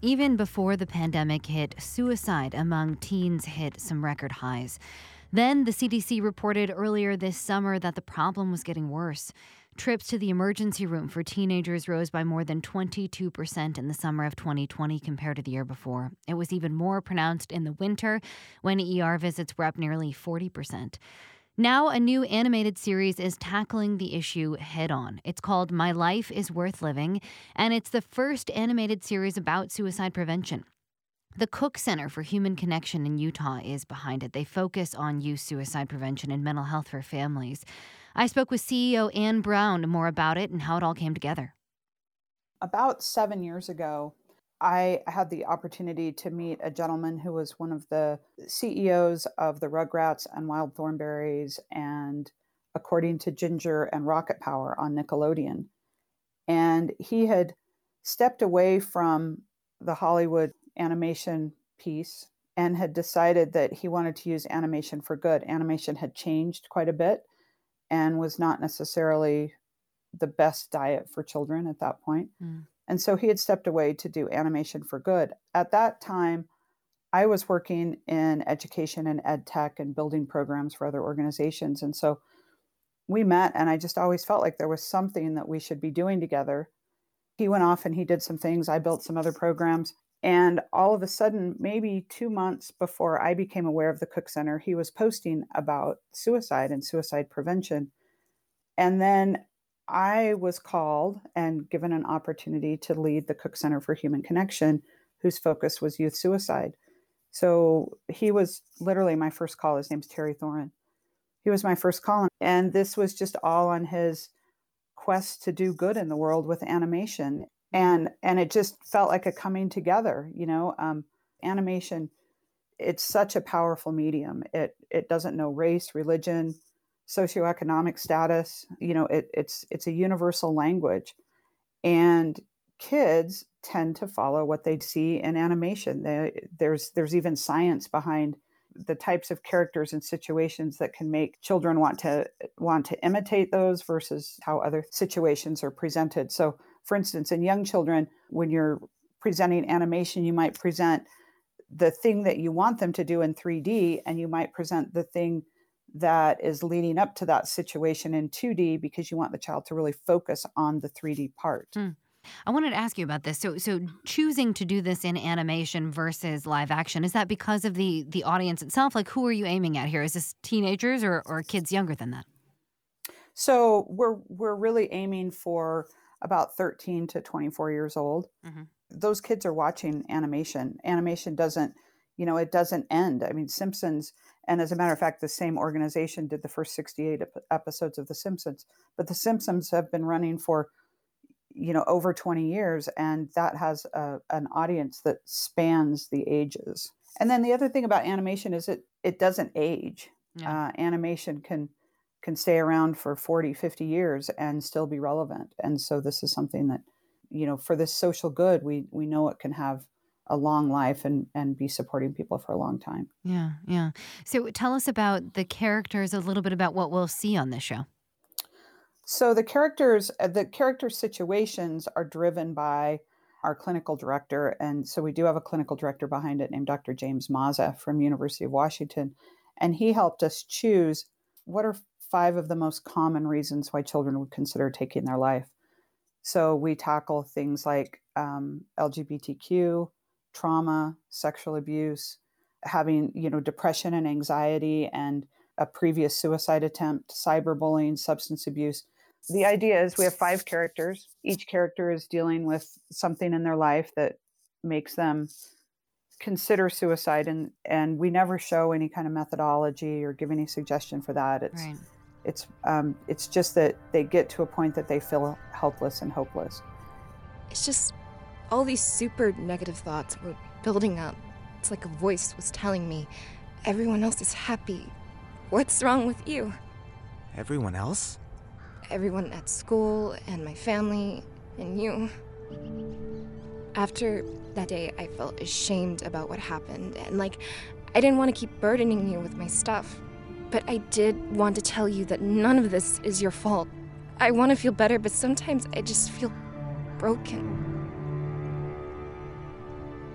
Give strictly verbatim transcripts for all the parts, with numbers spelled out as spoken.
Even before the pandemic hit, suicide among teens hit some record highs. Then the C D C reported earlier this summer that the problem was getting worse. Trips to the emergency room for teenagers rose by more than twenty-two percent in the summer of twenty twenty compared to the year before. It was even more pronounced in the winter, when E R visits were up nearly forty percent. Now, a new animated series is tackling the issue head-on. It's called My Life is Worth Living, and it's the first animated series about suicide prevention. The Cook Center for Human Connection in Utah is behind it. They focus on youth suicide prevention and mental health for families. I spoke with C E O Ann Brown more about it and how it all came together. About seven years ago, I had the opportunity to meet a gentleman who was one of the C E Os of the Rugrats and Wild Thornberrys and According to Ginger and Rocket Power on Nickelodeon. And he had stepped away from the Hollywood animation piece and had decided that he wanted to use animation for good. Animation had changed quite a bit and was not necessarily the best diet for children at that point. Mm. And so he had stepped away to do animation for good. At that time, I was working in education and ed tech and building programs for other organizations. And so we met, and I just always felt like there was something that we should be doing together. He went off and he did some things. I built some other programs. And all of a sudden, maybe two months before I became aware of the Cook Center, he was posting about suicide and suicide prevention. And then I was called and given an opportunity to lead the Cook Center for Human Connection, whose focus was youth suicide. So he was literally my first call. His name's Terry Thorin. He was my first call. And this was just all on his quest to do good in the world with animation. And and it just felt like a coming together, you know, um, animation, it's such a powerful medium. It it doesn't know race, religion, socioeconomic status. You know, it, it's it's a universal language. And kids tend to follow what they see in animation. They, there's there's even science behind the types of characters and situations that can make children want to want to imitate those versus how other situations are presented. So, for instance, in young children, when you're presenting animation, you might present the thing that you want them to do in three D, and you might present the thing that is leading up to that situation in two D because you want the child to really focus on the three D part. Mm. I wanted to ask you about this. So so choosing to do this in animation versus live action, is that because of the the audience itself? Like, who are you aiming at here? Is this teenagers or, or kids younger than that? So we're we're really aiming for about thirteen to twenty-four years old. Mm-hmm. Those kids are watching animation. Animation doesn't, you know, it doesn't end. I mean, Simpsons, and as a matter of fact, the same organization did the first sixty-eight ep- episodes of The Simpsons. But The Simpsons have been running for, you know, over twenty years, and that has a, an audience that spans the ages. And then the other thing about animation is it it doesn't age. Yeah. Uh, animation can can stay around for forty, fifty years and still be relevant. And so this is something that, you know, for this social good, we we know it can have a long life and, and be supporting people for a long time. Yeah, yeah. So tell us about the characters, a little bit about what we'll see on this show. So the characters, the character situations are driven by our clinical director. And so we do have a clinical director behind it named Doctor James Mazza from University of Washington. And he helped us choose what are five of the most common reasons why children would consider taking their life. So we tackle things like um, L G B T Q, trauma, sexual abuse, having, you know, depression and anxiety and a previous suicide attempt, cyberbullying, substance abuse. The idea is we have five characters. Each character is dealing with something in their life that makes them consider suicide, and, and we never show any kind of methodology or give any suggestion for that. It's right. it's um, it's just that they get to a point that they feel helpless and hopeless. It's just all these super negative thoughts were building up. It's like a voice was telling me, everyone else is happy. What's wrong with you? Everyone else? Everyone at school and my family and you. After that day, I felt ashamed about what happened, and like I didn't want to keep burdening you with my stuff. But I did want to tell you that none of this is your fault. I want to feel better, but sometimes I just feel broken.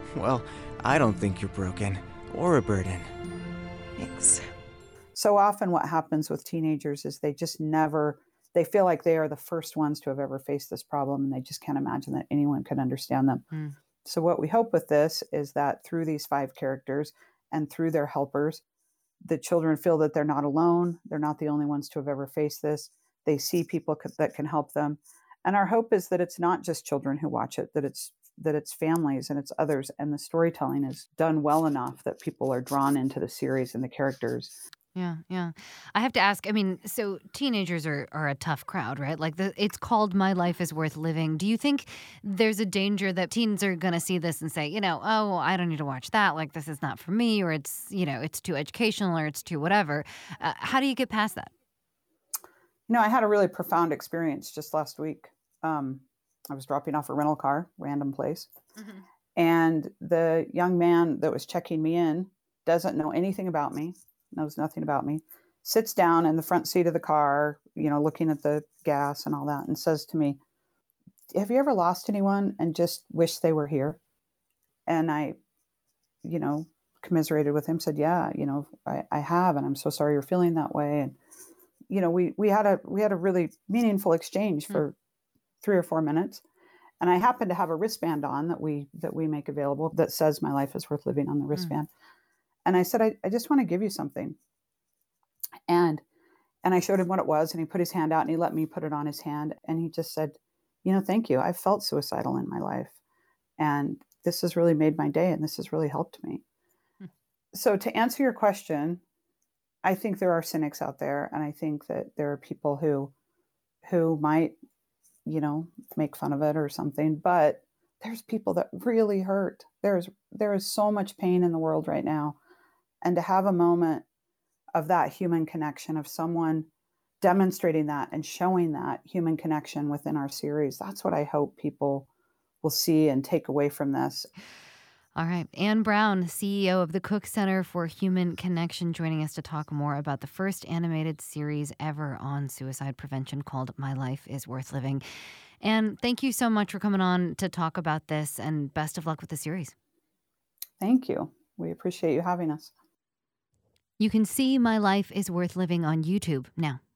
Well, I don't think you're broken or a burden. Thanks. So often what happens with teenagers is they just never, they feel like they are the first ones to have ever faced this problem, and they just can't imagine that anyone could understand them. Mm. So what we hope with this is that through these five characters and through their helpers, the children feel that they're not alone. They're not the only ones to have ever faced this. They see people c- that can help them. And our hope is that it's not just children who watch it, that it's that it's families and it's others. And the storytelling is done well enough that people are drawn into the series and the characters. Yeah, yeah. I have to ask, I mean, so teenagers are, are a tough crowd, right? Like, the, it's called My Life is Worth Living. Do you think there's a danger that teens are going to see this and say, you know, oh, I don't need to watch that. Like, this is not for me, or it's, you know, it's too educational, or it's too whatever. Uh, how do you get past that? You know, I had a really profound experience just last week. Um, I was dropping off a rental car, random place. Mm-hmm. And the young man that was checking me in doesn't know anything about me, knows nothing about me, sits down in the front seat of the car, you know, looking at the gas and all that, and says to me, have you ever lost anyone and just wish they were here? And I, you know, commiserated with him, said, yeah, you know, I, I have, and I'm so sorry you're feeling that way. And, you know, we, we had a, we had a really meaningful exchange for mm. three or four minutes. And I happen to have a wristband on that we, that we make available that says My Life is Worth Living on the wristband. Mm. And I said, I, I just want to give you something. And, and I showed him what it was, and he put his hand out and he let me put it on his hand. And he just said, you know, thank you. I've felt suicidal in my life, and this has really made my day, and this has really helped me. Hmm. So to answer your question, I think there are cynics out there, and I think that there are people who, who might, you know, make fun of it or something, but there's people that really hurt. There's, there is so much pain in the world right now. And to have a moment of that human connection, of someone demonstrating that and showing that human connection within our series, that's what I hope people will see and take away from this. All right. Anne Brown, C E O of the Cook Center for Human Connection, joining us to talk more about the first animated series ever on suicide prevention called My Life is Worth Living. And thank you so much for coming on to talk about this, and best of luck with the series. Thank you. We appreciate you having us. You can see My Life is Worth Living on YouTube now.